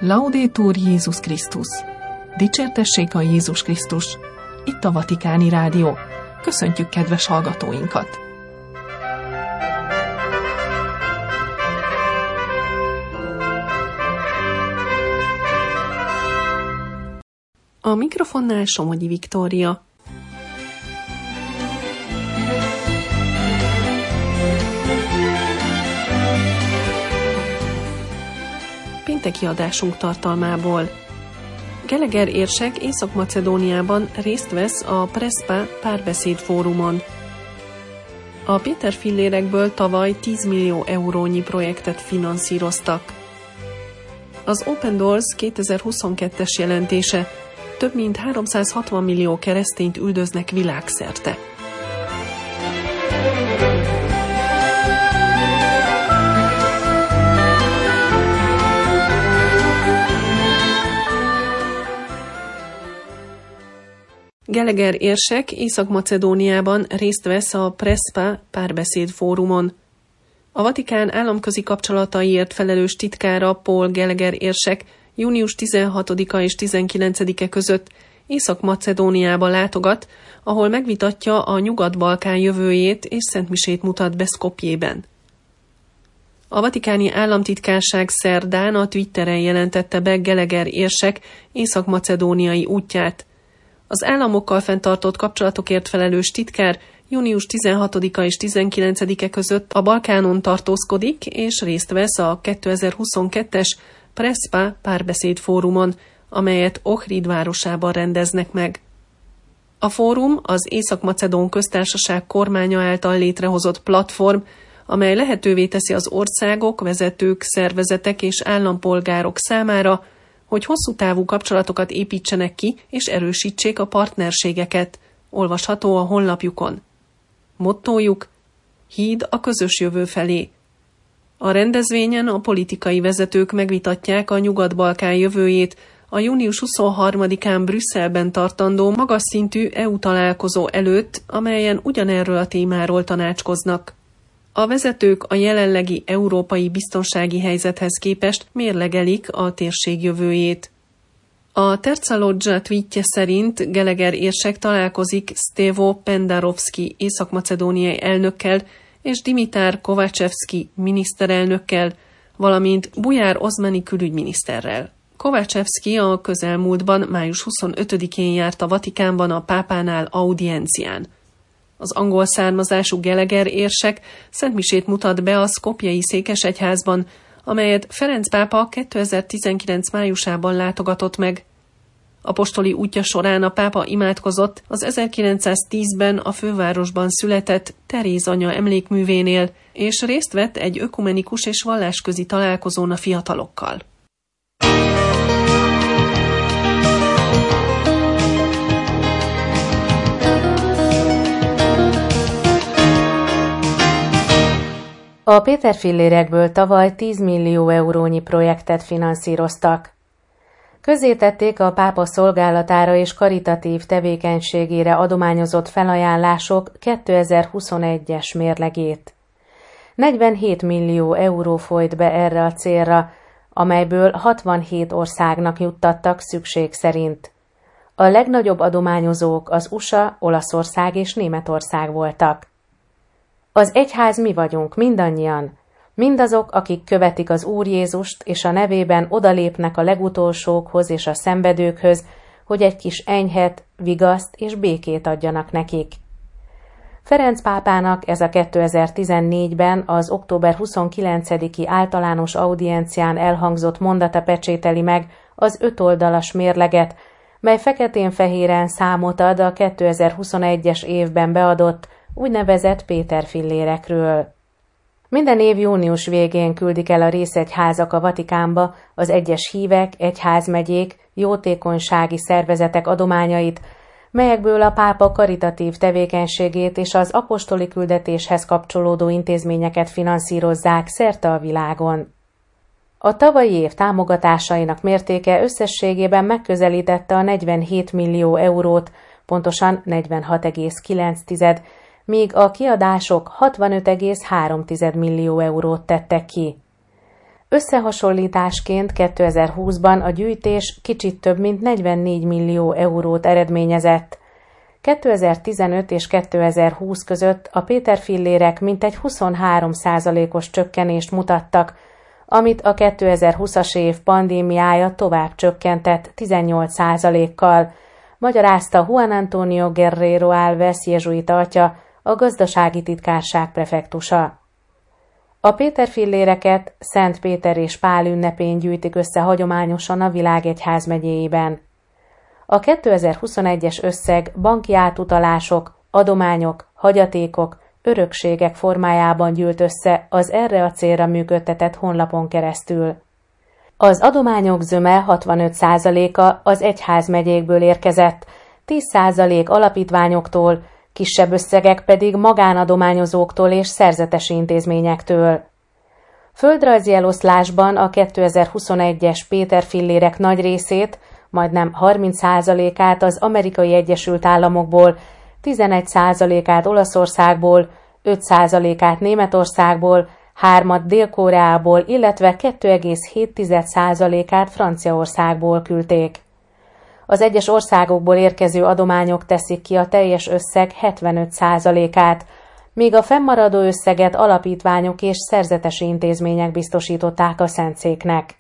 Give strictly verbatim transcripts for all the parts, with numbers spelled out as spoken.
Laudetur Jézus Krisztus! Dicsértessék a Jézus Krisztus! Itt a Vatikáni Rádió. Köszöntjük kedves hallgatóinkat! A mikrofonnál Somogyi Viktória. Pénteki adásunk tartalmából. Gallagher érsek Észak-Macedóniában részt vesz a Prespa párbeszéd fórumon. A Péter fillérekből tavaly tíz millió eurónyi projektet finanszíroztak. Az Open Doors kétezer-huszonkettes jelentése: több mint háromszázhatvan millió keresztényt üldöznek világszerte. Gallagher érsek Észak-Macedóniában részt vesz a Prespa párbeszéd fórumon. A Vatikán államközi kapcsolataiért felelős titkára Paul Gallagher érsek június tizenhatodika és tizenkilencedike között Észak-Macedóniába látogat, ahol megvitatja a Nyugat-Balkán jövőjét és szentmisét mutat be Skopjében. A vatikáni államtitkárság szerdán a Twitteren jelentette be Gallagher érsek észak-macedóniai útját. Az államokkal fenntartott kapcsolatokért felelős titkár június tizenhatodika és tizenkilencedike között a Balkánon tartózkodik és részt vesz a kétezer-huszonkettes Prespa párbeszéd fórumon, amelyet Ohrid városában rendeznek meg. A fórum az Észak-Macedón Köztársaság kormánya által létrehozott platform, amely lehetővé teszi az országok, vezetők, szervezetek és állampolgárok számára, hogy hosszú távú kapcsolatokat építsenek ki és erősítsék a partnerségeket. Olvasható a honlapjukon. Mottójuk: Híd a közös jövő felé. A rendezvényen a politikai vezetők megvitatják a Nyugat-Balkán jövőjét a június huszonharmadikán Brüsszelben tartandó magas szintű é u találkozó előtt, amelyen ugyanerről a témáról tanácskoznak. A vezetők a jelenlegi európai biztonsági helyzethez képest mérlegelik a térség jövőjét. A Terza Loggia tweetje szerint Gallagher érsek találkozik Stevo Pendarovski észak-macedóniai elnökkel és Dimitar Kovačevski miniszterelnökkel, valamint Bujar Osmani külügyminiszterrel. Kovačevski a közelmúltban május huszonötödikén járt a Vatikánban a pápánál audiencián. Az angol származású Gallagher érsek szentmisét mutat be a Skopjei székesegyházban, amelyet Ferenc pápa kétezer-tizenkilenc májusában látogatott meg. Apostoli útja során a pápa imádkozott az ezerkilencszáztízben a fővárosban született Teréz anya emlékművénél, és részt vett egy ökumenikus és vallásközi találkozón a fiatalokkal. A Péter fillérekből tavaly tíz millió eurónyi projektet finanszíroztak. Közzétették a pápa szolgálatára és karitatív tevékenységére adományozott felajánlások kétezer-huszonegyes mérlegét. negyvenhét millió euró folyt be erre a célra, amelyből hatvanhét országnak juttattak szükség szerint. A legnagyobb adományozók az u es á, Olaszország és Németország voltak. Az egyház mi vagyunk, mindannyian. Mindazok, akik követik az Úr Jézust, és a nevében odalépnek a legutolsókhoz és a szenvedőkhöz, hogy egy kis enyhet, vigaszt és békét adjanak nekik. Ferenc pápának ez a kétezer-tizennégyben az október huszonkilencediki általános audiencián elhangzott mondata pecsételi meg az ötoldalas mérleget, mely feketén-fehéren számot ad a kétezer-huszonegyes évben beadott úgynevezett Péter fillérekről. Minden év június végén küldik el a részegyházak a Vatikánba az egyes hívek, egyházmegyék, jótékonysági szervezetek adományait, melyekből a pápa karitatív tevékenységét és az apostoli küldetéshez kapcsolódó intézményeket finanszírozzák szerte a világon. A tavalyi év támogatásainak mértéke összességében megközelítette a negyvenhét millió eurót, pontosan negyvenhat egész kilenc, míg a kiadások hatvanöt egész három millió eurót tettek ki. Összehasonlításként kétezer-húszban a gyűjtés kicsit több mint negyvennégy millió eurót eredményezett. kétezer-tizenöt és kétezer-húsz között a Péter-fillérek mintegy huszonhárom százalékos csökkenést mutattak, amit a kétezer-húszas év pandémiája tovább csökkentett tizennyolc százalékkal, magyarázta Juan Antonio Guerrero Alves jezsuita atya, a gazdasági titkárság prefektusa. A Péter-filléreket Szent Péter és Pál ünnepén gyűjtik össze hagyományosan a világ egyházmegyéiben. A kétezer-huszonegyes összeg banki átutalások, adományok, hagyatékok, örökségek formájában gyűlt össze az erre a célra működtetett honlapon keresztül. Az adományok zöme hatvanöt százaléka az egyházmegyékből érkezett, tíz százalék alapítványoktól, kisebb összegek pedig magánadományozóktól és szerzetesi intézményektől. Földrajzi eloszlásban a kétezer-huszonegyes Péter-fillérek nagy részét, majdnem harminc százalékát az Amerikai Egyesült Államokból, tizenegy százalékát Olaszországból, öt százalékát Németországból, hármat Dél-Koreából, illetve kettő egész hét százalékát Franciaországból küldték. Az egyes országokból érkező adományok teszik ki a teljes összeg hetvenöt százalékát, míg a fennmaradó összeget alapítványok és szerzetesi intézmények biztosították a szentszéknek.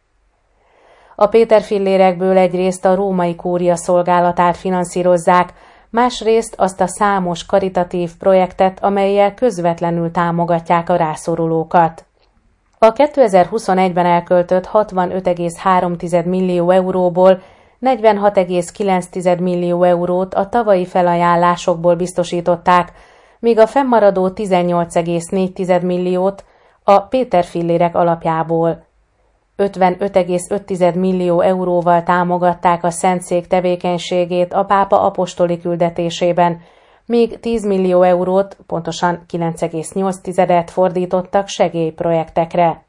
A Péter-fillérekből egyrészt a római kúria szolgálatát finanszírozzák, másrészt azt a számos karitatív projektet, amellyel közvetlenül támogatják a rászorulókat. A kétezer-huszonegyben elköltött hatvanöt egész három millió euróból negyvenhat egész kilenc millió eurót a tavalyi felajánlásokból biztosították, míg a fennmaradó tizennyolc egész négy milliót a Péter-fillérek alapjából. ötvenöt egész öt millió euróval támogatták a szentszék tevékenységét a pápa apostoli küldetésében, míg tíz millió eurót, pontosan kilenc egész nyolc fordítottak segélyprojektekre.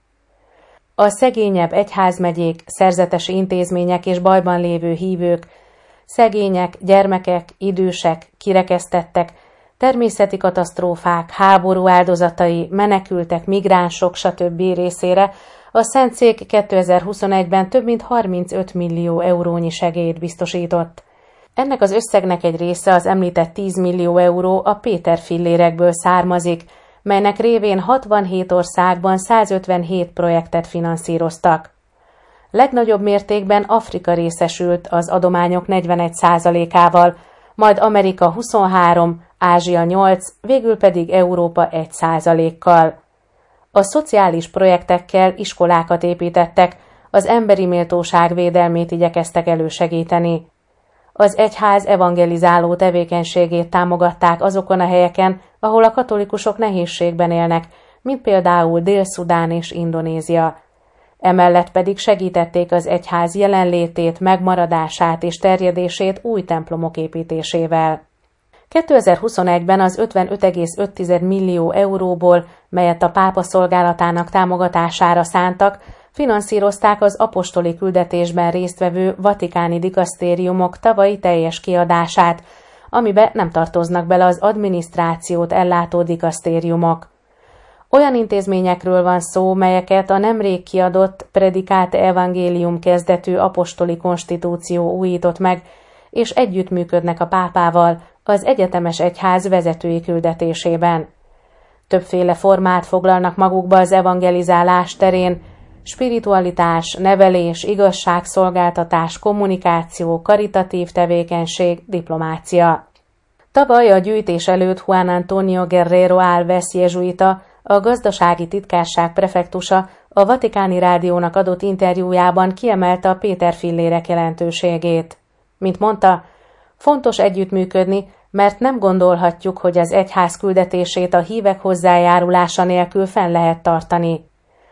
A szegényebb egyházmegyék, szerzetesi intézmények és bajban lévő hívők, szegények, gyermekek, idősek, kirekesztettek, természeti katasztrófák, háború áldozatai, menekültek, migránsok, stb. Részére a szentszék kétezer-huszonegyben több mint harmincöt millió eurónyi segélyt biztosított. Ennek az összegnek egy része, az említett tíz millió euró a Péter-fillérekből származik, melynek révén hatvanhét országban százötvenhét projektet finanszíroztak. Legnagyobb mértékben Afrika részesült az adományok negyvenegy százalékával, majd Amerika huszonhárom, Ázsia nyolc, végül pedig Európa egy százalékkal. A szociális projektekkel iskolákat építettek, az emberi méltóság védelmét igyekeztek elősegíteni. Az egyház evangelizáló tevékenységét támogatták azokon a helyeken, ahol a katolikusok nehézségben élnek, mint például Dél-Szudán és Indonézia. Emellett pedig segítették az egyház jelenlétét, megmaradását és terjedését új templomok építésével. kétezer-huszonegyben az ötvenöt egész öt millió euróból, melyet a pápa szolgálatának támogatására szántak, finanszírozták az apostoli küldetésben résztvevő vatikáni dikasztériumok tavalyi teljes kiadását, amibe nem tartoznak bele az adminisztrációt ellátó dikasztériumok. Olyan intézményekről van szó, melyeket a nemrég kiadott Predicate Evangelium kezdetű apostoli konstitúció újított meg, és együttműködnek a pápával az egyetemes egyház vezetői küldetésében. Többféle formát foglalnak magukba az evangelizálás terén: spiritualitás, nevelés, igazságszolgáltatás, kommunikáció, karitatív tevékenység, diplomácia. Tavaly a gyűjtés előtt Juan Antonio Guerrero Alves jezsuita, a gazdasági titkárság prefektusa a Vatikáni Rádiónak adott interjújában kiemelte a Péter-fillérek jelentőségét. Mint mondta, fontos együttműködni, mert nem gondolhatjuk, hogy az egyház küldetését a hívek hozzájárulása nélkül fenn lehet tartani.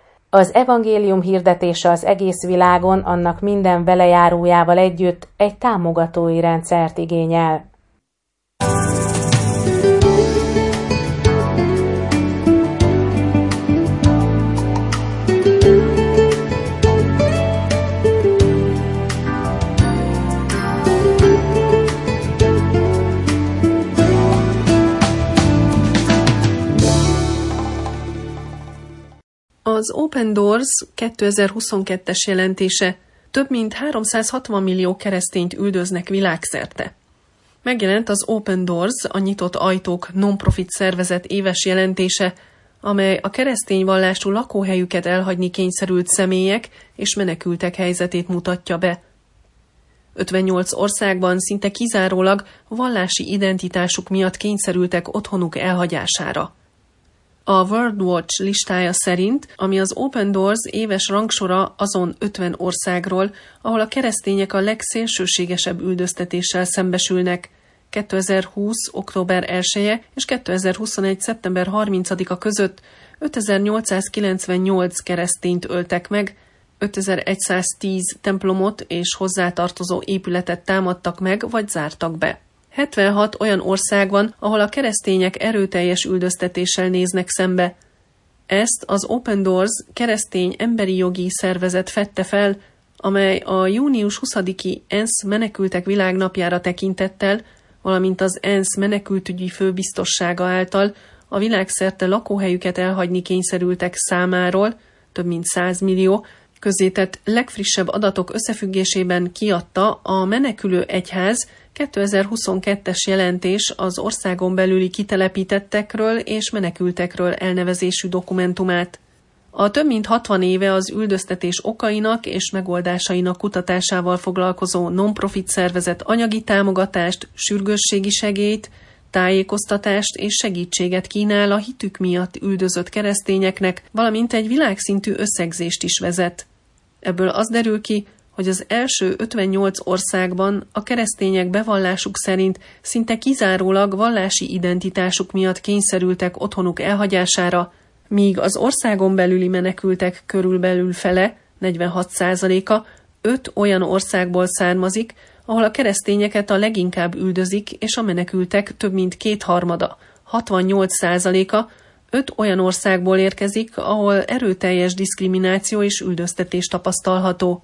Az evangélium hirdetése az egész világon annak minden velejárójával együtt egy támogatói rendszert igényel. Az Az Open Doors kétezer-huszonkettes jelentése: több mint háromszázhatvan millió keresztényt üldöznek világszerte. Megjelent az Open Doors, a Nyitott Ajtók non-profit szervezet éves jelentése, amely a keresztény vallású lakóhelyüket elhagyni kényszerült személyek és menekültek helyzetét mutatja be. ötvennyolc országban szinte kizárólag vallási identitásuk miatt kényszerültek otthonuk elhagyására. A World Watch listája szerint, ami az Open Doors éves rangsora azon ötven országról, ahol a keresztények a legszélsőségesebb üldöztetéssel szembesülnek, kétezer-húsz. október elseje és kétezer-huszonegy. szeptember harmincadika között ötezer-nyolcszázkilencvennyolc keresztényt öltek meg, ötezer-száztíz templomot és hozzátartozó épületet támadtak meg vagy zártak be. hetvenhat olyan ország van, ahol a keresztények erőteljes üldöztetéssel néznek szembe. Ezt az Open Doors keresztény emberi jogi szervezet fedte fel, amely a június huszadiki ENSZ menekültek világnapjára tekintettel, valamint az ENSZ menekültügyi főbiztossága által a világszerte lakóhelyüket elhagyni kényszerültek számáról, több mint száz millió, közzétett legfrissebb adatok összefüggésében kiadta a Menekülő Egyház kétezer-huszonkettes jelentés az országon belüli kitelepítettekről és menekültekről elnevezésű dokumentumát. A több mint hatvan éve az üldöztetés okainak és megoldásainak kutatásával foglalkozó non-profit szervezet anyagi támogatást, sürgősségi segélyt, tájékoztatást és segítséget kínál a hitük miatt üldözött keresztényeknek, valamint egy világszintű összegzést is vezet. Ebből az derül ki, hogy az első ötvennyolc országban a keresztények bevallásuk szerint szinte kizárólag vallási identitásuk miatt kényszerültek otthonuk elhagyására, míg az országon belüli menekültek körülbelül fele, negyvenhat százaléka öt olyan országból származik, ahol a keresztényeket a leginkább üldözik, és a menekültek több mint kétharmada, hatvannyolc százaléka öt olyan országból érkezik, ahol erőteljes diszkrimináció és üldöztetés tapasztalható.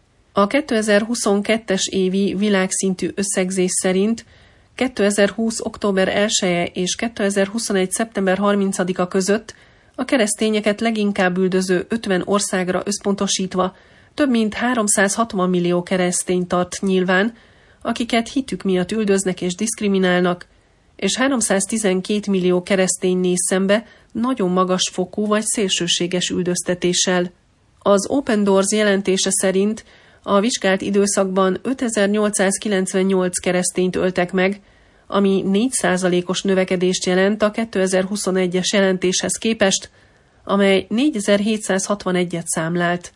A kétezer-huszonkettes évi világszintű összegzés szerint kétezer-húsz. október elseje és kétezer-huszonegy. szeptember harmincadika között a keresztényeket leginkább üldöző ötven országra összpontosítva több mint háromszázhatvan millió keresztény tart nyilván, akiket hitük miatt üldöznek és diszkriminálnak, és háromszáztizenkét millió keresztény néz szembe nagyon magas fokú vagy szélsőséges üldöztetéssel. Az Open Doors jelentése szerint a vizsgált időszakban ötezer-nyolcszázkilencvennyolc keresztényt öltek meg, ami négy százalékos növekedést jelent a kétezer-huszonegyes jelentéshez képest, amely négyezer-hétszázhatvanegyet számlált.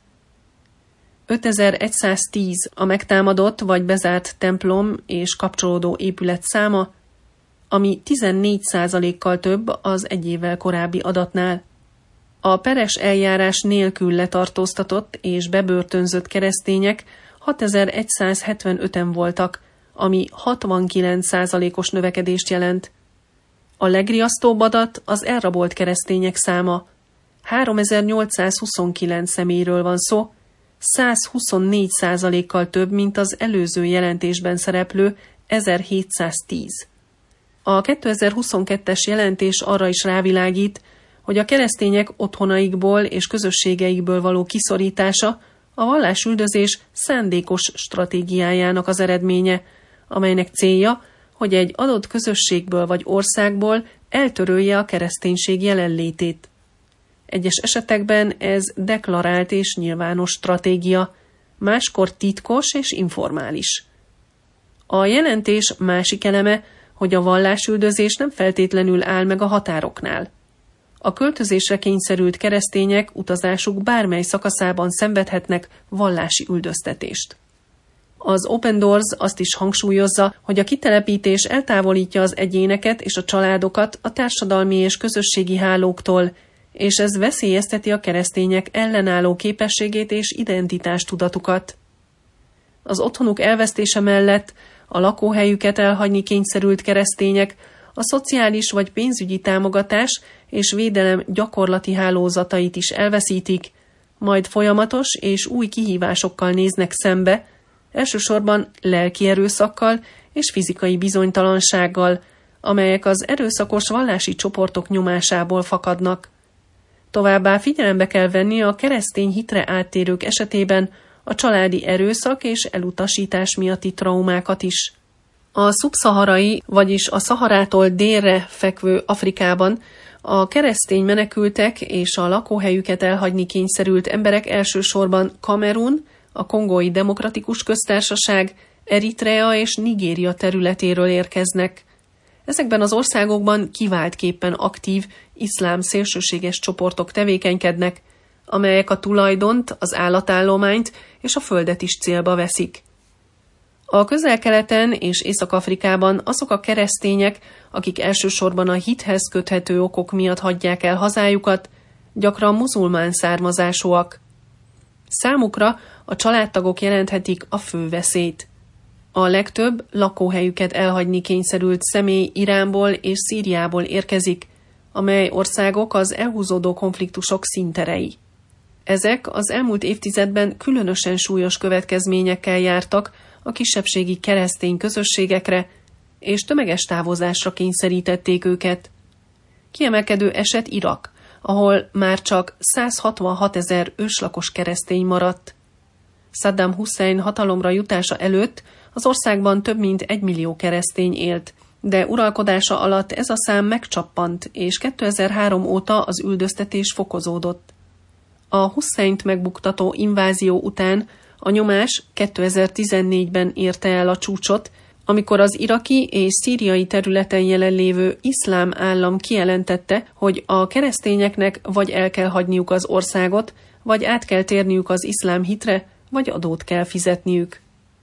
ötezer-száztíz a megtámadott vagy bezárt templom és kapcsolódó épület száma, ami tizennégy százalékkal több az egy évvel korábbi adatnál. A peres eljárás nélkül letartóztatott és bebörtönzött keresztények hatezer-százhetvenöten voltak, ami hatvankilenc százalékos növekedést jelent. A legriasztóbb adat az elrabolt keresztények száma. háromezer-nyolcszázhuszonkilenc személyről van szó, százhuszonnégy százalékkal több, mint az előző jelentésben szereplő ezerhétszáztíz. A kétezer-huszonkettes jelentés arra is rávilágít, hogy a keresztények otthonaikból és közösségeikből való kiszorítása a vallásüldözés szándékos stratégiájának az eredménye, amelynek célja, hogy egy adott közösségből vagy országból eltörölje a kereszténység jelenlétét. Egyes esetekben ez deklarált és nyilvános stratégia, máskor titkos és informális. A jelentés másik eleme, hogy a vallásüldözés nem feltétlenül áll meg a határoknál. A költözésre kényszerült keresztények utazásuk bármely szakaszában szenvedhetnek vallási üldöztetést. Az Open Doors azt is hangsúlyozza, hogy a kitelepítés eltávolítja az egyéneket és a családokat a társadalmi és közösségi hálóktól, és ez veszélyezteti a keresztények ellenálló képességét és identitástudatukat. Az otthonuk elvesztése mellett a lakóhelyüket elhagyni kényszerült keresztények a szociális vagy pénzügyi támogatás és védelem gyakorlati hálózatait is elveszítik, majd folyamatos és új kihívásokkal néznek szembe, elsősorban lelki erőszakkal és fizikai bizonytalansággal, amelyek az erőszakos vallási csoportok nyomásából fakadnak. Továbbá figyelembe kell venni a keresztény hitre áttérők esetében a családi erőszak és elutasítás miatti traumákat is. A szubszaharai, vagyis a Szaharától délre fekvő Afrikában a keresztény menekültek és a lakóhelyüket elhagyni kényszerült emberek elsősorban Kamerun, a Kongói Demokratikus Köztársaság, Eritrea és Nigéria területéről érkeznek. Ezekben az országokban kiváltképpen aktív iszlám szélsőséges csoportok tevékenykednek, amelyek a tulajdont, az állatállományt és a földet is célba veszik. A Közel-Keleten és Észak-Afrikában azok a keresztények, akik elsősorban a hithez köthető okok miatt hagyják el hazájukat, gyakran muzulmán származásúak. Számukra a családtagok jelenthetik a fő veszélyt. A legtöbb lakóhelyüket elhagyni kényszerült személy Iránból és Szíriából érkezik, amely országok az elhúzódó konfliktusok színterei. Ezek az elmúlt évtizedben különösen súlyos következményekkel jártak a kisebbségi keresztény közösségekre, és tömeges távozásra kényszerítették őket. Kiemelkedő eset Irak, ahol már csak száz hatvanhat ezer őslakos keresztény maradt. Saddam Hussein hatalomra jutása előtt az országban több mint egy millió keresztény élt, de uralkodása alatt ez a szám megcsappant, és kétezer-három óta az üldöztetés fokozódott. A Husseint megbuktató invázió után a nyomás kétezer-tizennégyben érte el a csúcsot, amikor az iraki és szíriai területen jelenlévő iszlám állam kijelentette, hogy a keresztényeknek vagy el kell hagyniuk az országot, vagy át kell térniük az iszlám hitre, vagy adót kell fizetniük.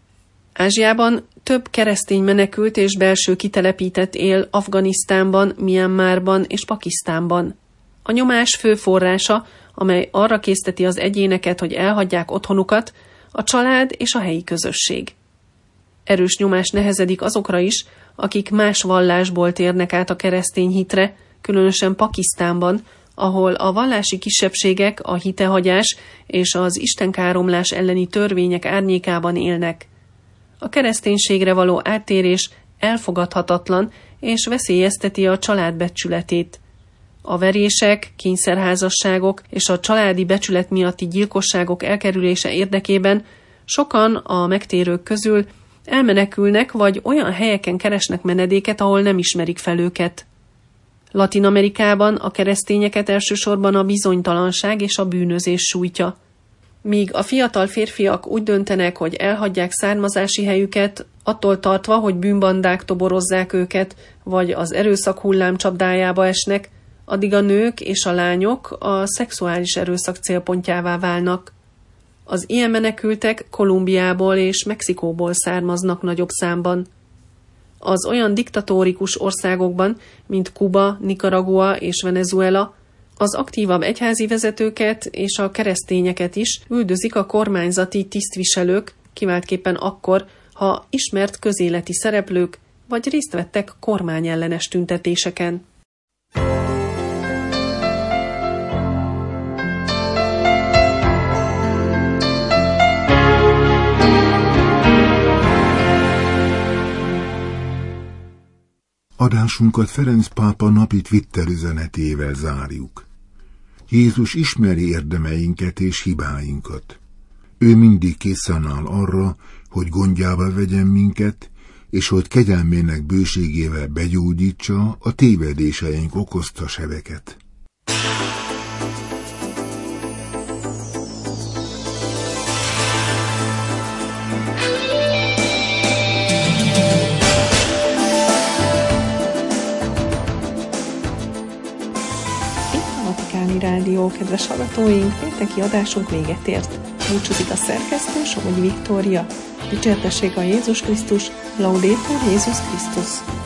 Ázsiában több keresztény menekült és belső kitelepített él Afganisztánban, Myanmarban és Pakisztánban. A nyomás fő forrása, amely arra készteti az egyéneket, hogy elhagyják otthonukat, a család és a helyi közösség. Erős nyomás nehezedik azokra is, akik más vallásból térnek át a keresztény hitre, különösen Pakisztánban, ahol a vallási kisebbségek a hitehagyás és az istenkáromlás elleni törvények árnyékában élnek. A kereszténységre való áttérés elfogadhatatlan és veszélyezteti a család becsületét. A verések, kényszerházasságok és a családi becsület miatti gyilkosságok elkerülése érdekében sokan a megtérők közül elmenekülnek vagy olyan helyeken keresnek menedéket, ahol nem ismerik fel őket. Latin-Amerikában a keresztényeket elsősorban a bizonytalanság és a bűnözés sújtja. Míg a fiatal férfiak úgy döntenek, hogy elhagyják származási helyüket, attól tartva, hogy bűnbandák toborozzák őket, vagy az erőszak hullámcsapdájába esnek, addig a nők és a lányok a szexuális erőszak célpontjává válnak. Az ilyen menekültek Kolumbiából és Mexikóból származnak nagyobb számban. Az olyan diktatórikus országokban, mint Kuba, Nicaragua és Venezuela, az aktívabb egyházi vezetőket és a keresztényeket is üldözik a kormányzati tisztviselők, kiváltképpen akkor, ha ismert közéleti szereplők vagy részt vettek kormányellenes tüntetéseken. Adásunkat Ferenc pápa napi Twitter üzenetével zárjuk. Jézus ismeri érdemeinket és hibáinkat. Ő mindig készen áll arra, hogy gondjába vegyen minket, és hogy kegyelmének bőségével begyógyítsa a tévedéseink okozta sebeket. Rádió, kedves hallgatóink, pénteki adásunk véget ért. Búcsúzik a szerkesztő, Somogyi Viktória. Dicsértessék a Jézus Krisztus, Laudetur Jézus Krisztus.